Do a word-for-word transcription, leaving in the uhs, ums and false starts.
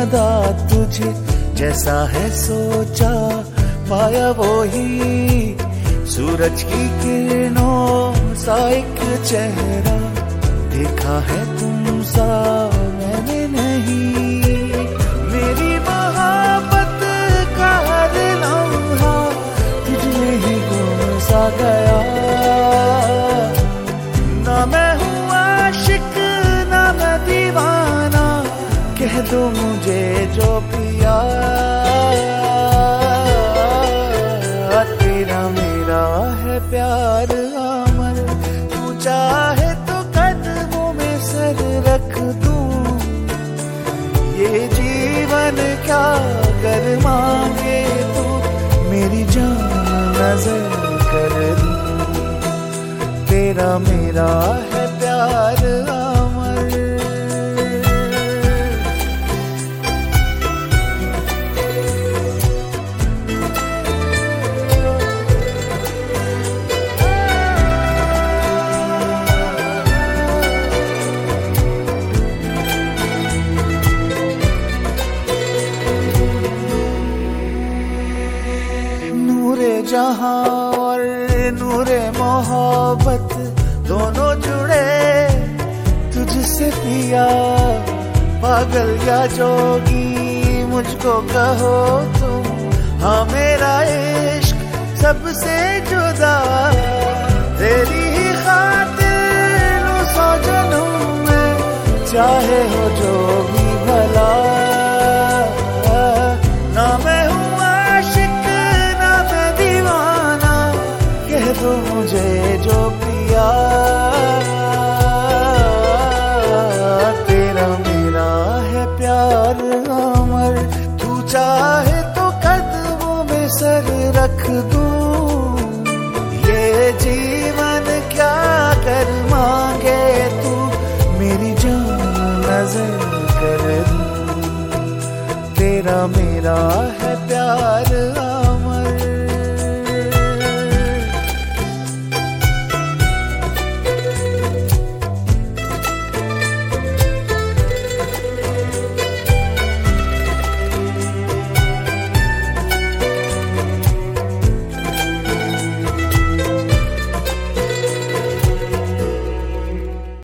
अदा तुझे, जैसा है सोचा पाया वो ही, सूरज की किरणों सा एक चेहरा, देखा है तुम सा मैंने नहीं। मेरी मोहब्बत का हर लम्हा तुझमें ही गुम सा गया, ना मैं हूँ आशिक ना मैं दीवाना, कह दो मुझे जो पिया। तेरा मेरा है प्यार अमर, तू चाहे तो कदमों में सर रख दूं, ये जीवन क्या कर मांगे तू, मेरी जान नजर कर दूं। तेरा मेरा है प्यार अमर। नूरे जहां और नूरे मोहब्बत दोनों जुड़े तुझसे पिया, पागल या जोगी मुझको कहो तुम, हाँ मेरा इश्क सबसे जुदा, तेरी ही खातिर लो सौ जन्म में, चाहे हो जो भी भला। ना मैं हूँ आशिक ना मैं दीवाना, कह दो मुझे जो पिया। तेरा मेरा है प्यार अमर, तू चाहे तो कदमों में सर रख दूं, ये जीवन क्या कर मांगे तू, मेरी जान नजर कर दूं। तेरा मेरा